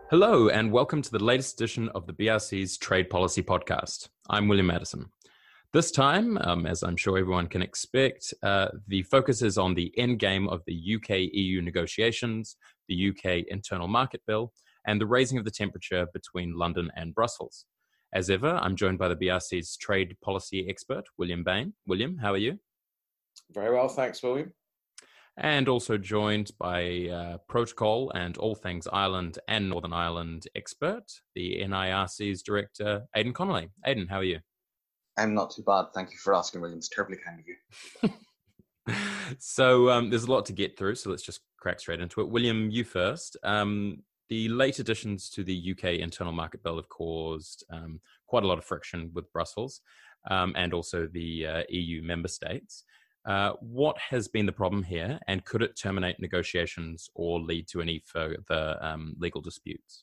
Hello, and welcome to the latest edition of the BRC's Trade Policy Podcast. I'm William Madison. This time, as I'm sure everyone can expect, the focus is on the endgame of the UK-EU negotiations, the UK Internal Market Bill, and the raising of the temperature between London and Brussels. As ever, I'm joined by the BRC's trade policy expert, William Bain. William, how are you? Very well, thanks, William. And also joined by Protocol and all things Ireland and Northern Ireland expert, the NIRC's director, Aidan Connolly. Aidan, how are you? I'm not too bad. Thank you for asking, William. It's terribly kind of you. So there's a lot to get through, so let's just crack straight into it. William, you first. The late additions to the UK Internal Market Bill have caused quite a lot of friction with Brussels and also the EU member states. What has been the problem here, and could it terminate negotiations or lead to any further legal disputes?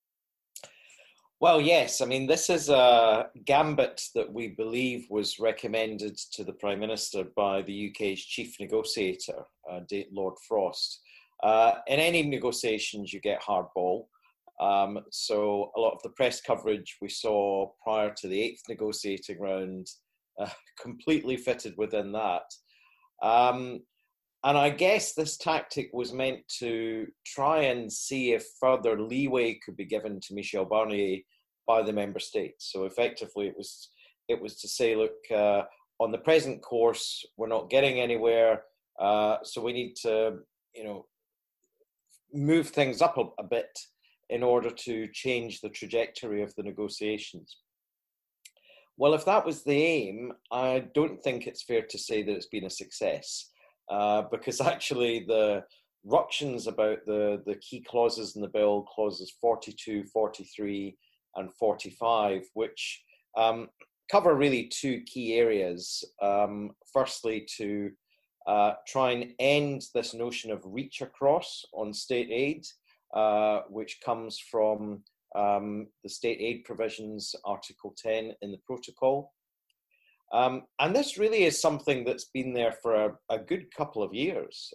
Well, yes. I mean, this is a gambit that we believe was recommended to the Prime Minister by the UK's chief negotiator, Lord Frost. In any negotiations, you get hardball. So a lot of the press coverage we saw prior to the 8th negotiating round completely fitted within that. And I guess this tactic was meant to try and see if further leeway could be given to Michel Barnier by the member states. So effectively, it was to say, look, on the present course, we're not getting anywhere, so we need to, move things up a bit in order to change the trajectory of the negotiations. Well, if that was the aim, I don't think it's fair to say that it's been a success, because actually the ructions about the key clauses in the bill, clauses 42, 43 and 45, which cover really two key areas. Firstly, to try and end this notion of reach across on state aid, which comes from the state aid provisions, Article 10 in the protocol. And this really is something that's been there for a good couple of years.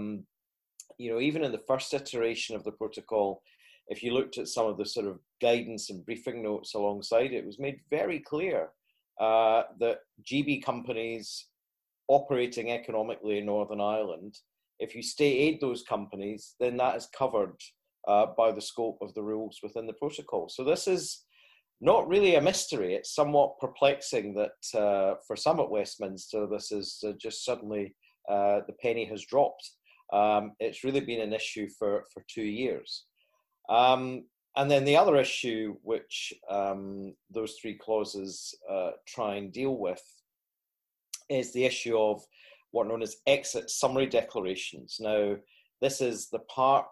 Even in the first iteration of the protocol, if you looked at some of the sort of guidance and briefing notes alongside it, was made very clear that GB companies operating economically in Northern Ireland, if you state aid those companies, then that is covered by the scope of the rules within the protocol. So this is not really a mystery. It's somewhat perplexing that for some at Westminster, this is just suddenly the penny has dropped. It's really been an issue for 2 years. And then the other issue which those three clauses try and deal with is the issue of what are known as exit summary declarations. Now, this is the part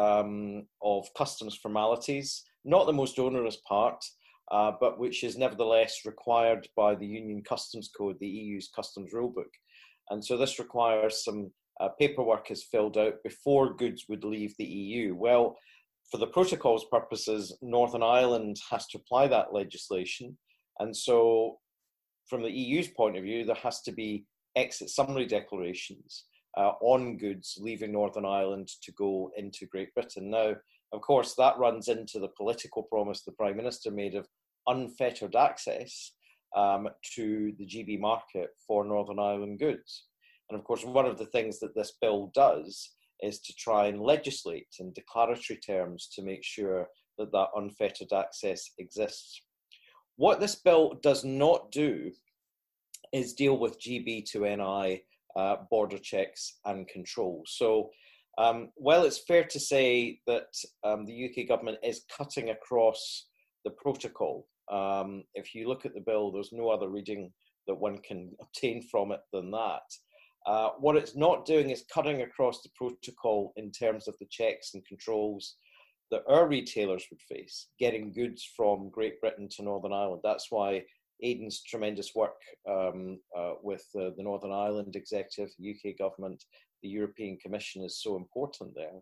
of customs formalities, not the most onerous part, but which is nevertheless required by the Union Customs Code, the EU's customs rulebook. And so this requires some paperwork is filled out before goods would leave the EU. Well, for the protocol's purposes, Northern Ireland has to apply that legislation. And so from the EU's point of view, there has to be exit summary declarations on goods leaving Northern Ireland to go into Great Britain. Now, of course, that runs into the political promise the Prime Minister made of unfettered access to the GB market for Northern Ireland goods. And of course, one of the things that this bill does is to try and legislate in declaratory terms to make sure that that unfettered access exists. What this bill does not do is deal with GB to NI border checks and controls. So while it's fair to say that the UK government is cutting across the protocol, if you look at the bill, there's no other reading that one can obtain from it than that. What it's not doing is cutting across the protocol in terms of the checks and controls that our retailers would face, getting goods from Great Britain to Northern Ireland. That's why Aidan's tremendous work with the Northern Ireland Executive, the UK government, the European Commission is so important there.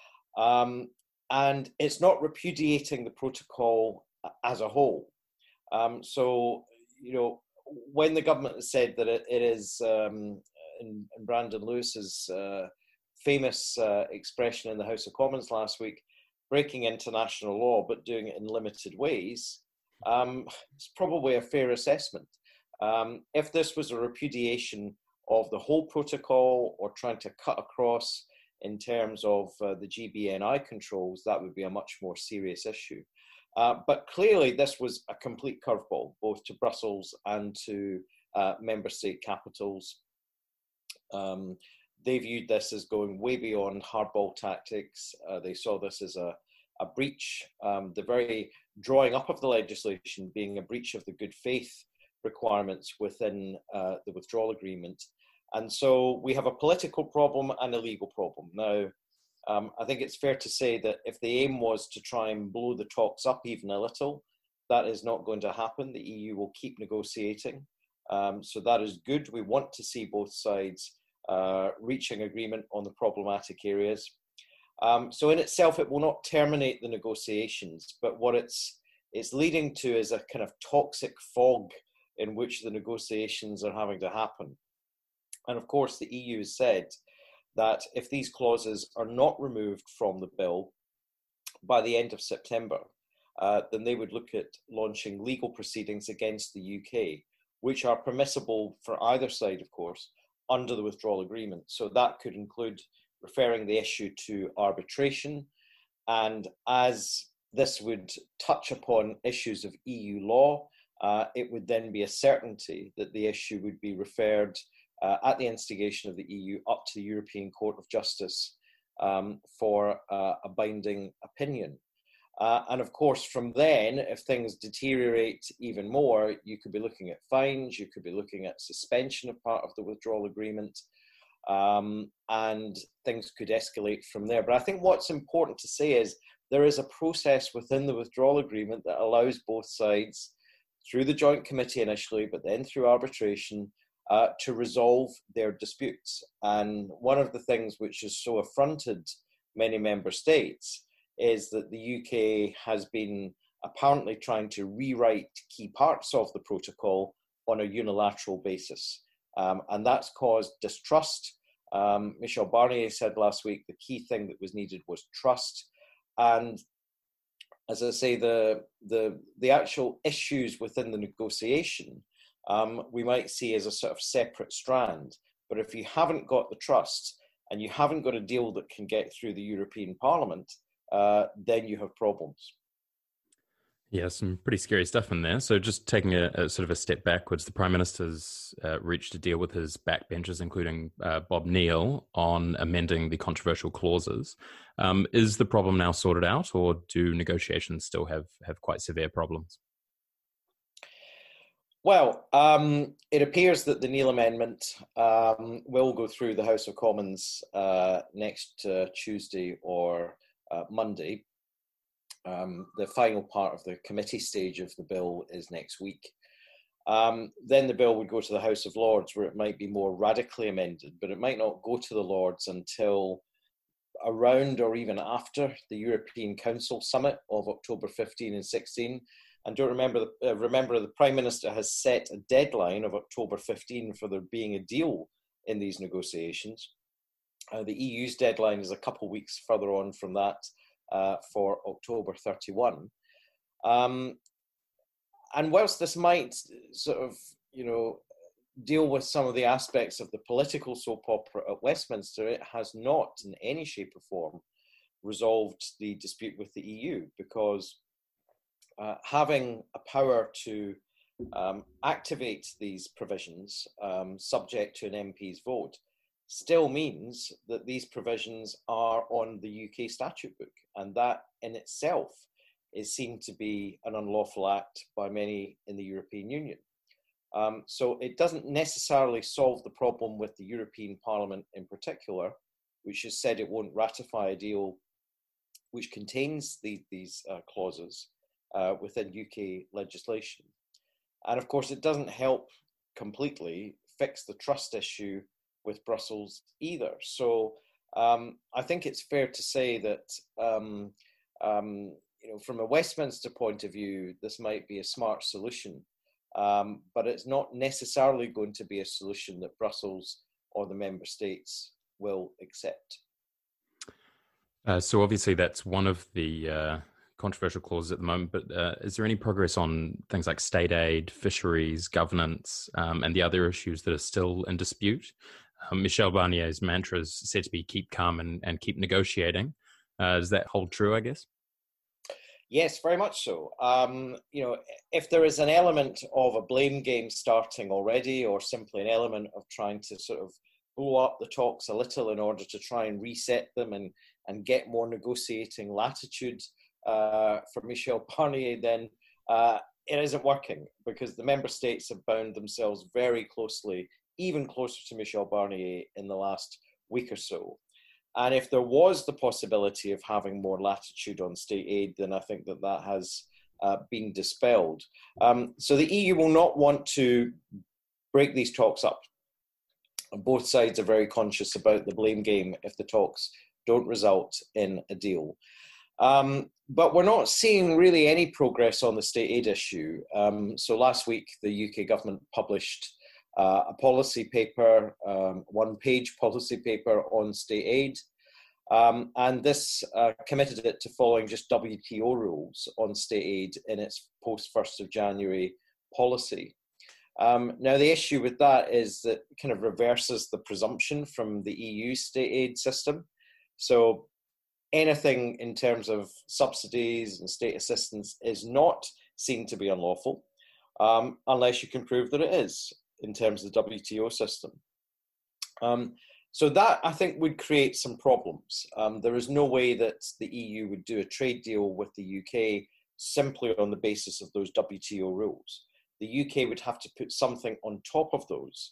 And it's not repudiating the protocol as a whole. So, when the government has said that it is, in Brandon Lewis's famous expression in the House of Commons last week, breaking international law, but doing it in limited ways, it's probably a fair assessment. If this was a repudiation of the whole protocol or trying to cut across in terms of the GBNI controls, that would be a much more serious issue. But clearly this was a complete curveball, both to Brussels and to member state capitals. They viewed this as going way beyond hardball tactics. They saw this as a breach, the very drawing up of the legislation being a breach of the good faith requirements within the withdrawal agreement. And so we have a political problem and a legal problem. Now, I think it's fair to say that if the aim was to try and blow the talks up even a little, that is not going to happen. The EU will keep negotiating. So that is good. We want to see both sides reaching agreement on the problematic areas. So in itself, it will not terminate the negotiations, but what it's leading to is a kind of toxic fog in which the negotiations are having to happen. And of course, the EU has said that if these clauses are not removed from the bill by the end of September, then they would look at launching legal proceedings against the UK, which are permissible for either side, of course, under the withdrawal agreement. So that could include referring the issue to arbitration. And as this would touch upon issues of EU law, it would then be a certainty that the issue would be referred at the instigation of the EU up to the European Court of Justice for a binding opinion. And of course, from then, if things deteriorate even more, you could be looking at fines, you could be looking at suspension of part of the withdrawal agreement, and things could escalate from there. But I think what's important to say is there is a process within the withdrawal agreement that allows both sides, through the Joint Committee initially, but then through arbitration, to resolve their disputes. And one of the things which has so affronted many member states is that the UK has been apparently trying to rewrite key parts of the protocol on a unilateral basis. And that's caused distrust. Michel Barnier said last week the key thing that was needed was trust. And as I say, the actual issues within the negotiation, we might see as a sort of separate strand. But if you haven't got the trust and you haven't got a deal that can get through the European Parliament, then you have problems. Yeah, some pretty scary stuff in there. So just taking a sort of a step backwards, the Prime Minister's reached a deal with his backbenchers, including Bob Neill, on amending the controversial clauses. Is the problem now sorted out, or do negotiations still have quite severe problems? Well, it appears that the Neill Amendment will go through the House of Commons next Tuesday or Monday. The final part of the committee stage of the bill is next week. Then the bill would go to the House of Lords, where it might be more radically amended, but it might not go to the Lords until around or even after the European Council summit of October 15 and 16. And don't remember the Prime Minister has set a deadline of October 15 for there being a deal in these negotiations. The EU's deadline is a couple of weeks further on from that, for October 31. And whilst this might sort of, deal with some of the aspects of the political soap opera at Westminster, it has not in any shape or form resolved the dispute with the EU, because having a power to activate these provisions subject to an MP's vote still means that these provisions are on the UK statute book, and that in itself is seen to be an unlawful act by many in the European Union. So it doesn't necessarily solve the problem with the European Parliament in particular, which has said it won't ratify a deal which contains these clauses within UK legislation. And of course, it doesn't help completely fix the trust issue with Brussels either. So I think it's fair to say that from a Westminster point of view, this might be a smart solution, but it's not necessarily going to be a solution that Brussels or the member states will accept. So obviously that's one of the controversial clauses at the moment, but is there any progress on things like state aid, fisheries, governance, and the other issues that are still in dispute? Michel Barnier's mantra is said to be keep calm and keep negotiating. Does that hold true, I guess? Yes, very much so. If there is an element of a blame game starting already, or simply an element of trying to sort of blow up the talks a little in order to try and reset them and get more negotiating latitude for Michel Barnier, then it isn't working, because the member states have bound themselves very closely, even closer to Michel Barnier in the last week or so. And if there was the possibility of having more latitude on state aid, then I think that has been dispelled. So the EU will not want to break these talks up. Both sides are very conscious about the blame game if the talks don't result in a deal. But we're not seeing really any progress on the state aid issue. So last week, the UK government published a policy paper, one-page policy paper on state aid. And this committed it to following just WTO rules on state aid in its post-1st of January policy. Now, the issue with that is that it kind of reverses the presumption from the EU state aid system. So anything in terms of subsidies and state assistance is not seen to be unlawful unless you can prove that it is in terms of the WTO system. So that, I think, would create some problems. There is no way that the EU would do a trade deal with the UK simply on the basis of those WTO rules. The UK would have to put something on top of those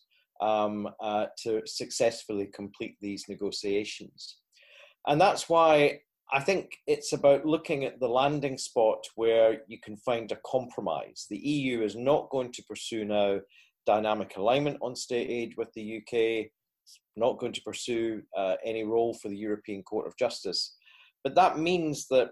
to successfully complete these negotiations. And that's why I think it's about looking at the landing spot where you can find a compromise. The EU is not going to pursue now dynamic alignment on state aid with the UK, not going to pursue any role for the European Court of Justice. But that means that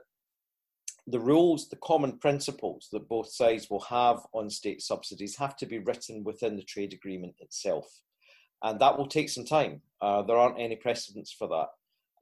the rules, the common principles that both sides will have on state subsidies have to be written within the trade agreement itself. And that will take some time. There aren't any precedents for that.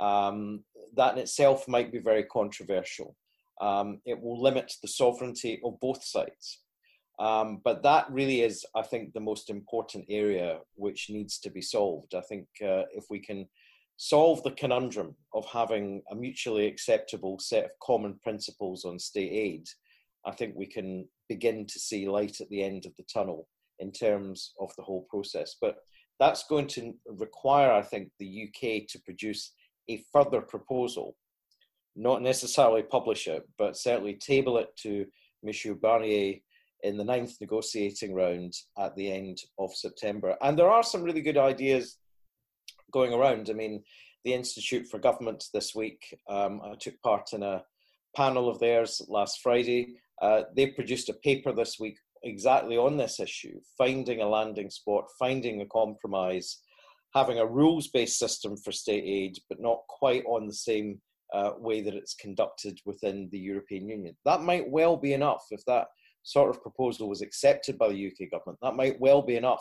That in itself might be very controversial. It will limit the sovereignty of both sides. But that really is, I think, the most important area which needs to be solved. I think if we can solve the conundrum of having a mutually acceptable set of common principles on state aid, I think we can begin to see light at the end of the tunnel in terms of the whole process. But that's going to require, I think, the UK to produce a further proposal, not necessarily publish it, but certainly table it to Michel Barnier in the 9th negotiating round at the end of September. And there are some really good ideas going around. I mean, the Institute for Government this week, I took part in a panel of theirs last Friday. They produced a paper this week exactly on this issue, finding a landing spot, finding a compromise, having a rules-based system for state aid, but not quite on the same way that it's conducted within the European Union. That might well be enough. If that sort of proposal was accepted by the UK government, that might well be enough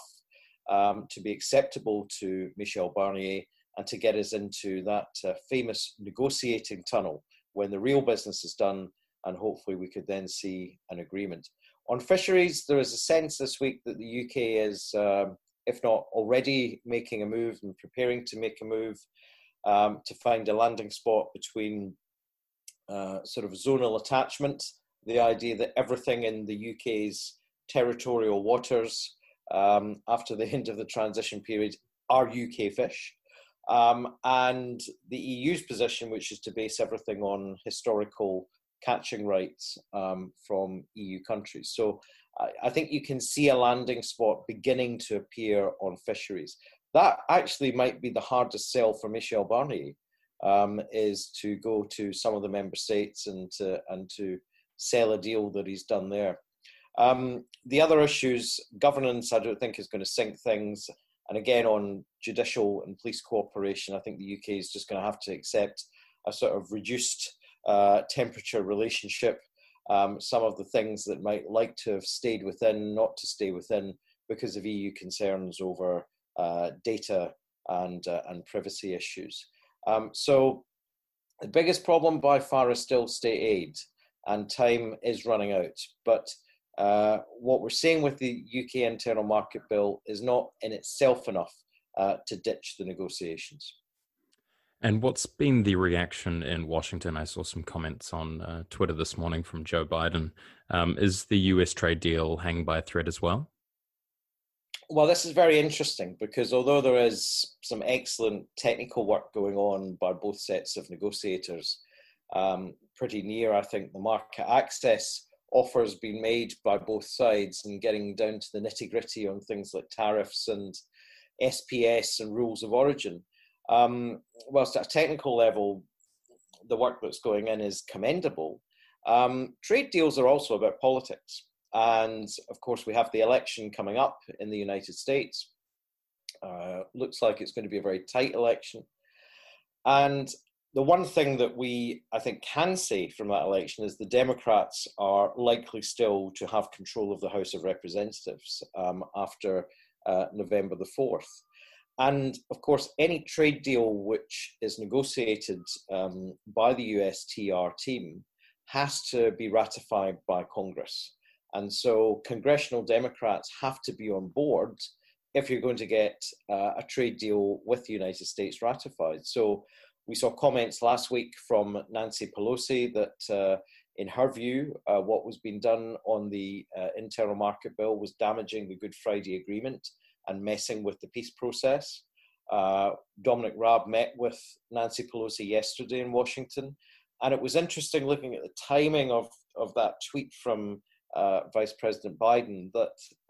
to be acceptable to Michel Barnier and to get us into that famous negotiating tunnel when the real business is done, and hopefully we could then see an agreement. On fisheries, there is a sense this week that the UK is, if not already making a move and preparing to make a move to find a landing spot between sort of zonal attachment, the idea that everything in the UK's territorial waters after the end of the transition period are UK fish, and the EU's position, which is to base everything on historical catching rights from EU countries. So I think you can see a landing spot beginning to appear on fisheries. That actually might be the hardest sell for Michel Barnier, is to go to some of the member states and to sell a deal that he's done there. The other issues, governance, I don't think is going to sink things. And again, on judicial and police cooperation, I think the UK is just going to have to accept a sort of reduced temperature relationship. Some of the things that might like to have stayed within, not to stay within because of EU concerns over data and privacy issues. So The biggest problem by far is still state aid, and time is running out. But what we're seeing with the UK Internal Market Bill is not in itself enough to ditch the negotiations. And what's been the reaction in Washington? I saw some comments on Twitter this morning from Joe Biden. Is the US trade deal hanging by a thread as well? Well, this is very interesting because although there is some excellent technical work going on by both sets of negotiators, pretty near, I think, the market access offers being made by both sides and getting down to the nitty-gritty on things like tariffs and SPS and rules of origin. Whilst at a technical level, the work that's going in is commendable, trade deals are also about politics. And of course, we have the election coming up in the United States. Looks like it's going to be a very tight election. And the one thing that we, I think, can say from that election is the Democrats are likely still to have control of the House of Representatives after November the 4th. And of course, any trade deal which is negotiated by the USTR team has to be ratified by Congress. And so congressional Democrats have to be on board if you're going to get a trade deal with the United States ratified. So we saw comments last week from Nancy Pelosi that in her view, what was being done on the internal market bill was damaging the Good Friday Agreement and messing with the peace process. Dominic Raab met with Nancy Pelosi yesterday in Washington, and it was interesting looking at the timing of that tweet from Vice President Biden that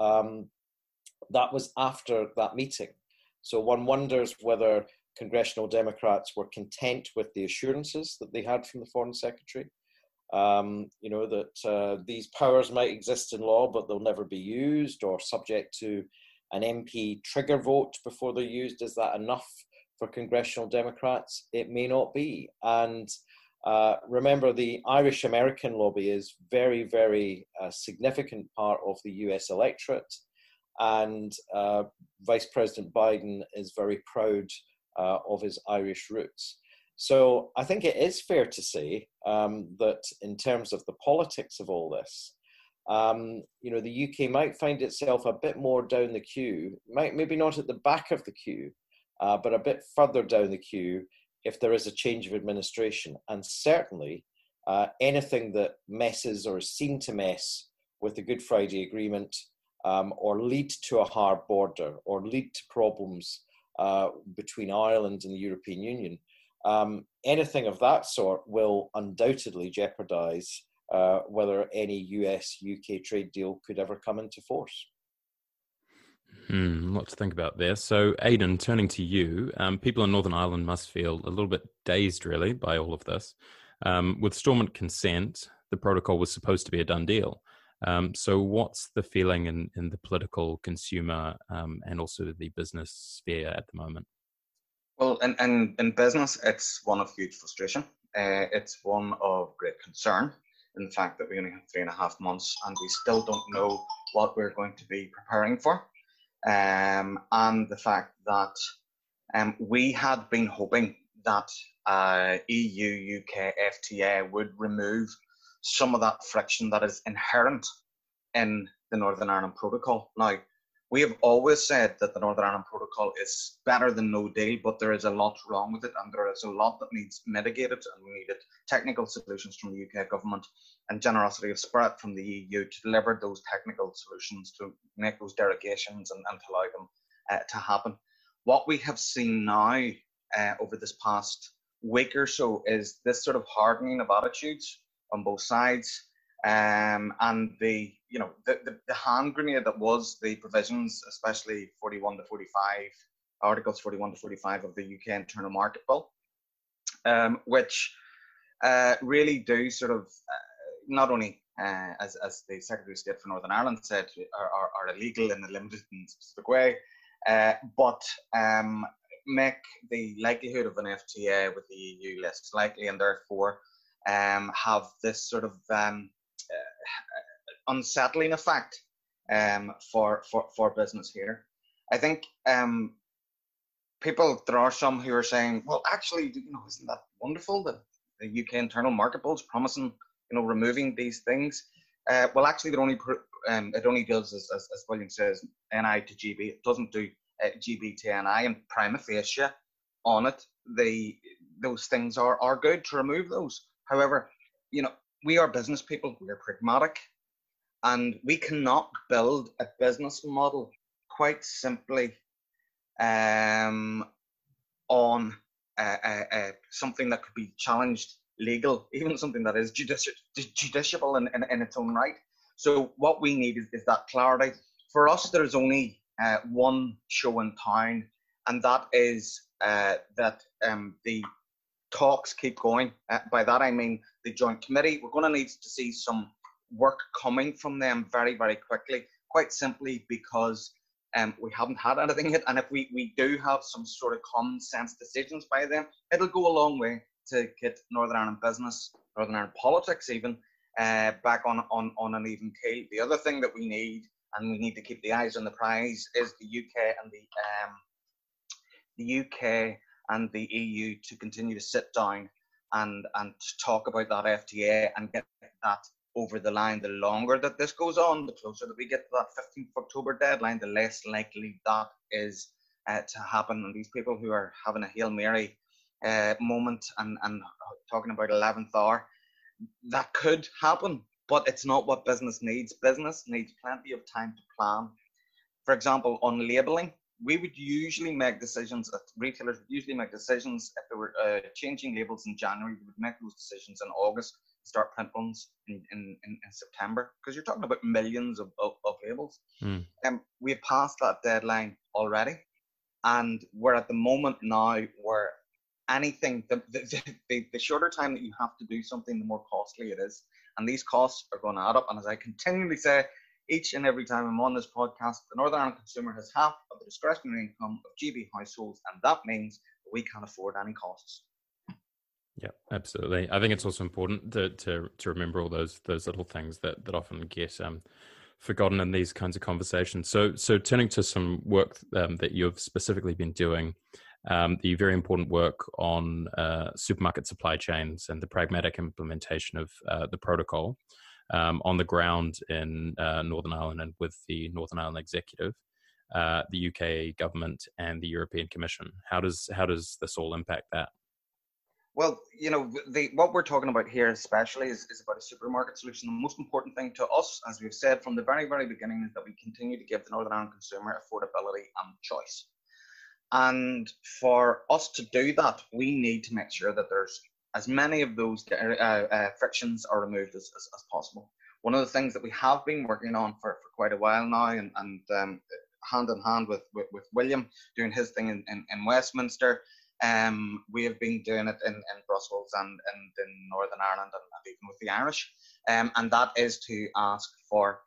that was after that meeting. So one wonders whether congressional Democrats were content with the assurances that they had from the Foreign Secretary, that these powers might exist in law, but they'll never be used, or subject to an MP trigger vote before they're used. Is that enough for congressional Democrats? It may not be. And remember, the Irish American lobby is very, very significant part of the US electorate. And Vice President Biden is very proud of his Irish roots. So I think it is fair to say that in terms of the politics of all this, the UK might find itself a bit more down the queue, maybe not at the back of the queue, but a bit further down the queue if there is a change of administration. And certainly anything that messes or is seen to mess with the Good Friday Agreement or lead to a hard border or lead to problems between Ireland and the European Union, anything of that sort will undoubtedly jeopardise whether any US-UK trade deal could ever come into force. Lot to think about there. So, Aidan, turning to you, people in Northern Ireland must feel a little bit dazed, really, by all of this. With Stormont consent, the protocol was supposed to be a done deal. So what's the feeling in the political, consumer, and also the business sphere at the moment? Well, in business, it's one of huge frustration. It's one of great concern. In the fact that we only have 3.5 months and we still don't know what we're going to be preparing for. And the fact that we had been hoping that EU-UK FTA would remove some of that friction that is inherent in the Northern Ireland Protocol. Now, we have always said that the Northern Ireland Protocol is better than no deal, but there is a lot wrong with it, and there is a lot that needs mitigated, and we needed technical solutions from the UK government and generosity of spirit from the EU to deliver those technical solutions, to make those derogations and to allow them to happen. What we have seen now over this past week or so is this sort of hardening of attitudes on both sides, and the hand grenade that was the provisions, especially 41 to 45, Articles 41 to 45 of the UK Internal Market Bill, which really do sort of not only, as the Secretary of State for Northern Ireland said, are illegal in a limited and specific way, but make the likelihood of an FTA with the EU less likely, and therefore have this sort of unsettling effect for business here. I think there are some who are saying, well, actually, isn't that wonderful that the UK internal market bills promising, removing these things. Well, actually, it only does, as William says, NI to GB. It doesn't do GB to NI, and prima facie on it, those things are good to remove those. However, we are business people. We are pragmatic, and we cannot build a business model quite simply on something that could be challenged legal, even something that is judiciable in its own right. So what we need is that clarity. For us, there's only one show in town, and that is that the talks keep going. By that I mean the Joint Committee. We're going to need to see some work coming from them very, very quickly, quite simply because we haven't had anything yet. And if we do have some sort of common sense decisions by them, it'll go a long way to get Northern Ireland business, Northern Ireland politics even, back on an even keel. The other thing that we need, and we need to keep the eyes on the prize, is the UK and the EU to continue to sit down and talk about that FTA and get that over the line. The longer that this goes on, the closer that we get to that 15th of October deadline, the less likely that is to happen. And these people who are having a Hail Mary moment and talking about 11th hour, that could happen, but it's not what business needs. Business needs plenty of time to plan. For example, on labelling, we would usually make decisions, retailers would usually make decisions if they were changing labels in January. We would make those decisions in August, start print runs in September, because you're talking about millions of labels. We have passed that deadline already, and we're at the moment now where anything, the shorter time that you have to do something, the more costly it is. And these costs are going to add up. And as I continually say, each and every time I'm on this podcast, the Northern Ireland consumer has half of the discretionary income of GB households, and that means that we can't afford any costs. Yeah, absolutely. I think it's also important to remember all those little things that often get forgotten in these kinds of conversations. So turning to some work that you've specifically been doing, the very important work on supermarket supply chains and the pragmatic implementation of the protocol on the ground in Northern Ireland and with the Northern Ireland Executive, the UK government and the European Commission. How does this all impact that? Well, what we're talking about here especially is about a supermarket solution. The most important thing to us, as we've said from the very, very beginning, is that we continue to give the Northern Ireland consumer affordability and choice. And for us to do that, we need to make sure that there's as many of those frictions are removed as possible. One of the things that we have been working on for quite a while now, and hand in hand with William doing his thing in Westminster, we have been doing it in Brussels and in Northern Ireland and even with the Irish, and that is to ask for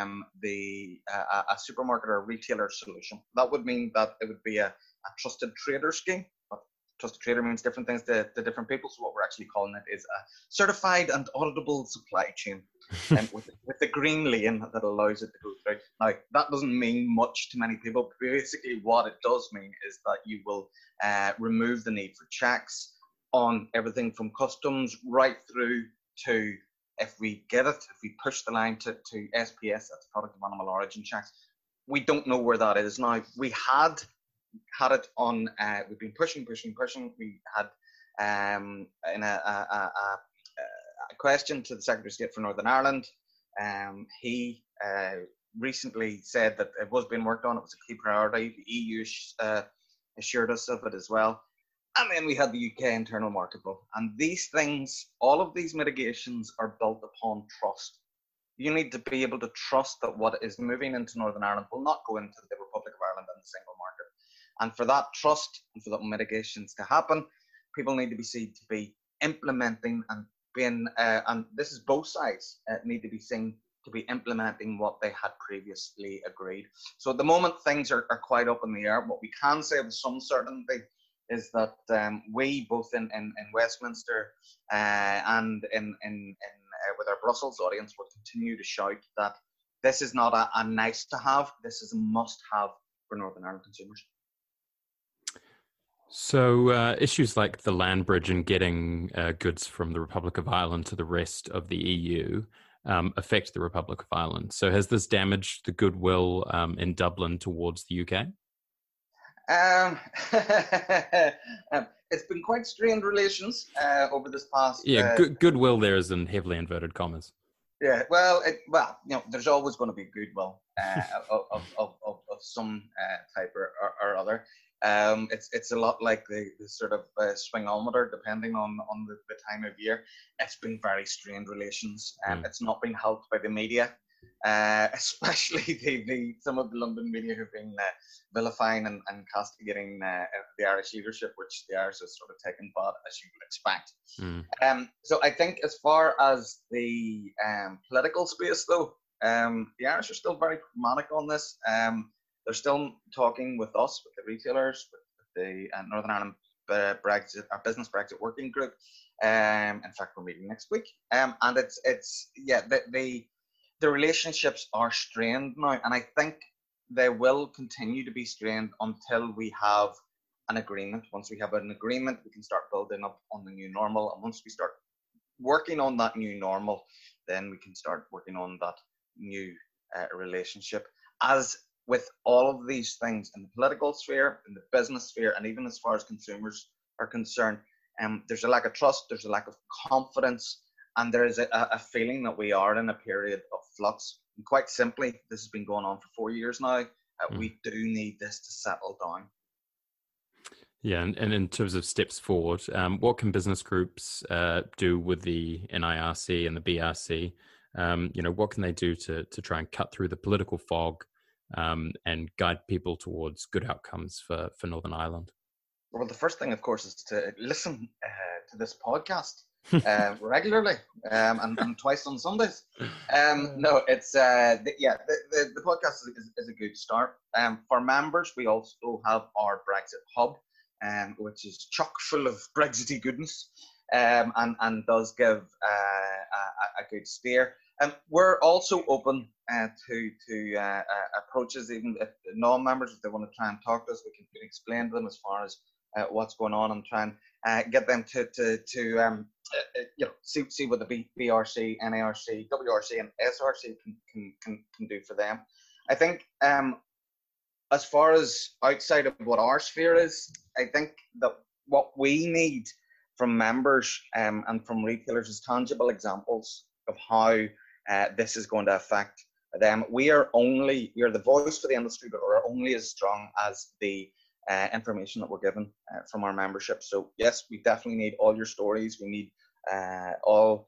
a supermarket or a retailer solution. That would mean that it would be a trusted trader scheme. But trusted trader means different things to different people, so what we're actually calling it is a certified and auditable supply chain with the green lane that allows it to go through. Now, that doesn't mean much to many people. Basically, what it does mean is that you will remove the need for checks on everything from customs right through to, if we push the line to SPS, that's product of animal origin checks. We don't know where that is now. We had it on, we've been pushing. We had in a question to the Secretary of State for Northern Ireland. He recently said that it was being worked on. It was a key priority. The EU assured us of it as well. And then we had the UK internal market bill. And these things, all of these mitigations are built upon trust. You need to be able to trust that what is moving into Northern Ireland will not go into the Republic of Ireland and the single market. And for that trust and for that mitigations to happen, people need to be seen to be implementing and being, and this is both sides, need to be seen to be implementing what they had previously agreed. So at the moment, things are quite up in the air. What we can say with some certainty is that we, both in Westminster and with our Brussels audience, will continue to shout that this is not a nice to have, this is a must have for Northern Ireland consumers. So issues like the land bridge and getting goods from the Republic of Ireland to the rest of the EU affect the Republic of Ireland. So has this damaged the goodwill in Dublin towards the UK? Um, it's been quite strained relations over this past. Yeah, goodwill there is in heavily inverted commas. Yeah, well, there's always going to be goodwill of some type or other. It's a lot like the sort of swingometer, depending on the time of year. It's been very strained relations, and it's not been helped by the media, especially some of the London media who've been vilifying and castigating the Irish leadership, which the Irish has sort of taken part, as you would expect. So I think as far as the political space, though, the Irish are still very pragmatic on this. They're still talking with us, with the retailers, with the Northern Ireland our business Brexit working group. In fact, we're meeting next week, and the relationships are strained now, and I think they will continue to be strained until we have an agreement. Once we have an agreement, we can start building up on the new normal, and once we start working on that new normal, then we can start working on that new relationship. As with all of these things in the political sphere, in the business sphere, and even as far as consumers are concerned, there's a lack of trust, there's a lack of confidence, and there is a feeling that we are in a period of flux. And quite simply, this has been going on for 4 years now. We do need this to settle down. Yeah, and in terms of steps forward, what can business groups do with the NIRC and the BRC? What can they do to try and cut through the political fog and guide people towards good outcomes for Northern Ireland? Well, the first thing, of course, is to listen to this podcast regularly and twice on Sundays. No, it's the podcast is a good start. For members, we also have our Brexit hub, which is chock full of Brexity goodness, and does give a good steer. We're also open to approaches, even if non-members, if they want to try and talk to us, we can explain to them as far as what's going on and try and get them to see what the BRC, NARC, WRC, and SRC can do for them. I think as far as outside of what our sphere is, I think that what we need from members and from retailers is tangible examples of how this is going to affect them. We are the voice for the industry, but we're only as strong as the information that we're given from our membership. So yes, we definitely need all your stories. We need all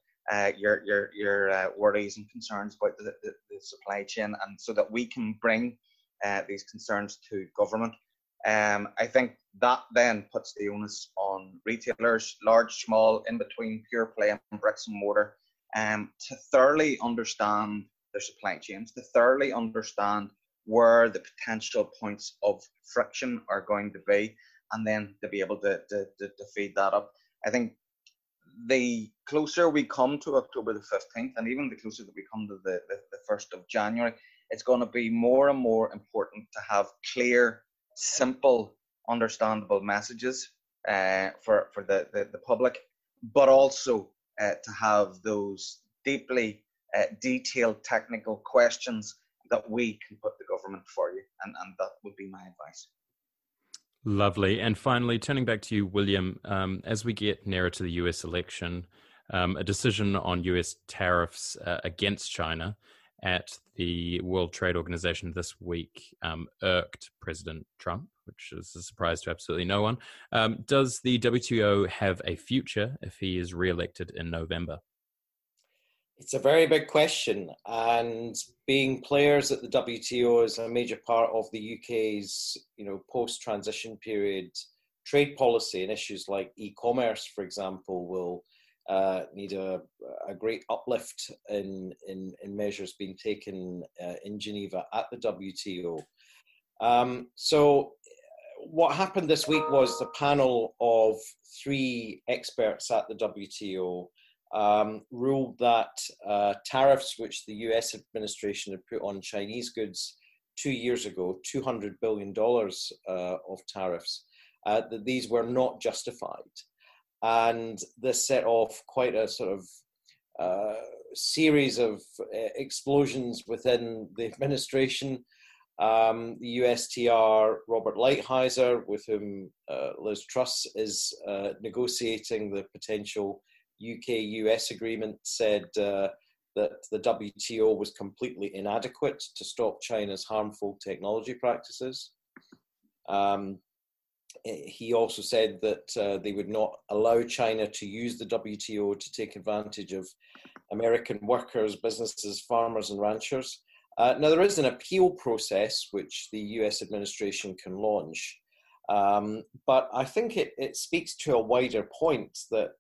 your worries and concerns about the supply chain, and so that we can bring these concerns to government. I think that then puts the onus on retailers, large, small, in between, pure play and bricks and mortar, to thoroughly understand their supply chains, to thoroughly understand where the potential points of friction are going to be, and then to be able to feed that up. I think the closer we come to October the 15th, and even the closer that we come to the 1st of January, it's going to be more and more important to have clear, simple, understandable messages for the public, but also to have those deeply detailed technical questions that we can put the government for you, and that would be my advice. Lovely. And finally, turning back to you, William, as we get nearer to the US election, a decision on US tariffs against China at the World Trade Organization this week irked President Trump, which is a surprise to absolutely no one. Does the WTO have a future if he is re-elected in November? It's a very big question, and being players at the WTO is a major part of the UK's, post-transition period trade policy, and issues like e-commerce, for example, will need a great uplift in measures being taken in Geneva at the WTO. So what happened this week was the panel of 3 experts at the WTO ruled that tariffs which the US administration had put on Chinese goods 2 years ago, $200 billion of tariffs, that these were not justified. And this set off quite a sort of series of explosions within the administration. The USTR, Robert Lighthizer, with whom Liz Truss is negotiating the potential UK-US agreement, said that the WTO was completely inadequate to stop China's harmful technology practices. He also said that they would not allow China to use the WTO to take advantage of American workers, businesses, farmers, and ranchers. Now, there is an appeal process which the US administration can launch, but I think it speaks to a wider point that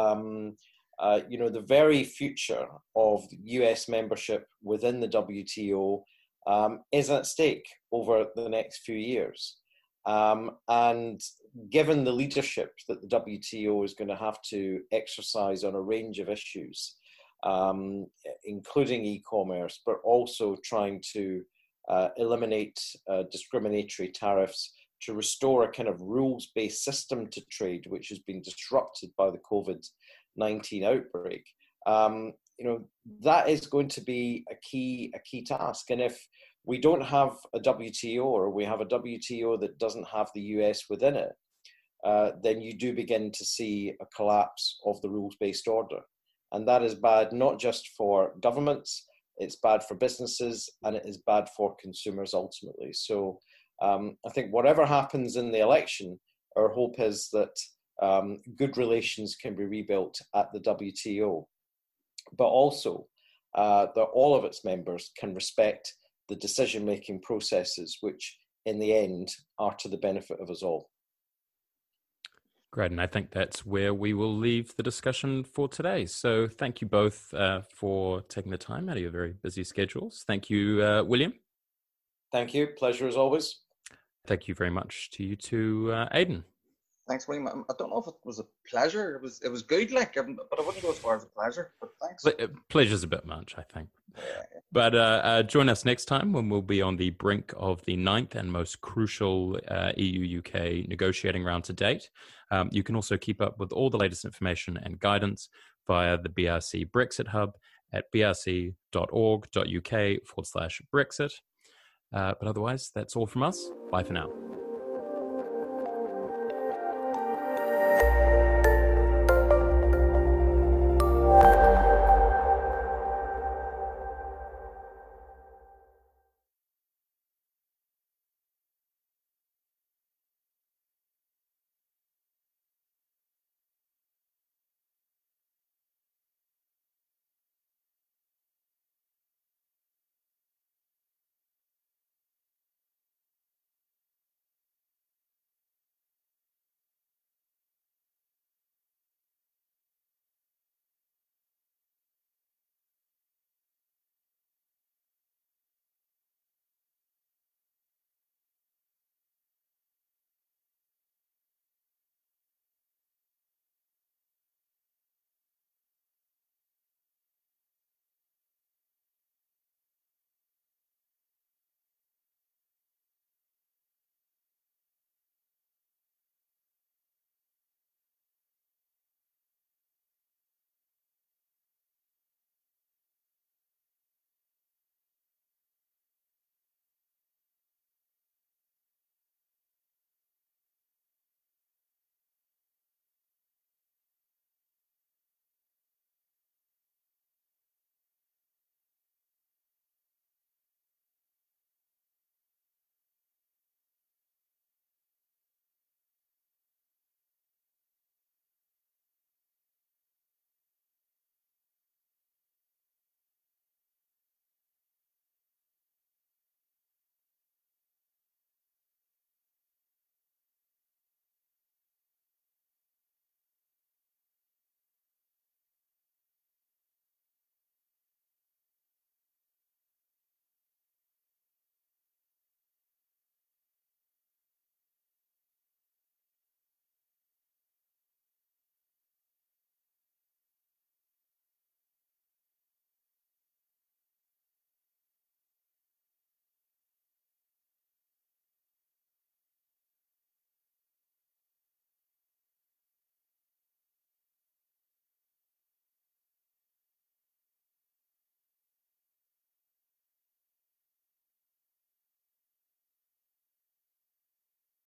the very future of US membership within the WTO is at stake over the next few years. And given the leadership that the WTO is going to have to exercise on a range of issues, including e-commerce, but also trying to eliminate discriminatory tariffs, to restore a kind of rules-based system to trade, which has been disrupted by the COVID-19 outbreak. That is going to be a key task. And if we don't have a WTO, or we have a WTO that doesn't have the US within it, then you do begin to see a collapse of the rules-based order. And that is bad, not just for governments, it's bad for businesses, and it is bad for consumers ultimately. So I think whatever happens in the election, our hope is that good relations can be rebuilt at the WTO, but also that all of its members can respect the decision-making processes, which in the end are to the benefit of us all. Great, and I think that's where we will leave the discussion for today. So thank you both for taking the time out of your very busy schedules. Thank you, William. Thank you. Pleasure as always. Thank you very much to you too, Aidan. Thanks, William. I don't know if it was a pleasure. It was good, but I wouldn't go as far as a pleasure. But thanks. Pleasure's a bit much, I think. Yeah. But join us next time when we'll be on the brink of the 9th and most crucial EU-UK negotiating round to date. You can also keep up with all the latest information and guidance via the BRC Brexit Hub at brc.org.uk/Brexit. But otherwise, that's all from us. Bye for now.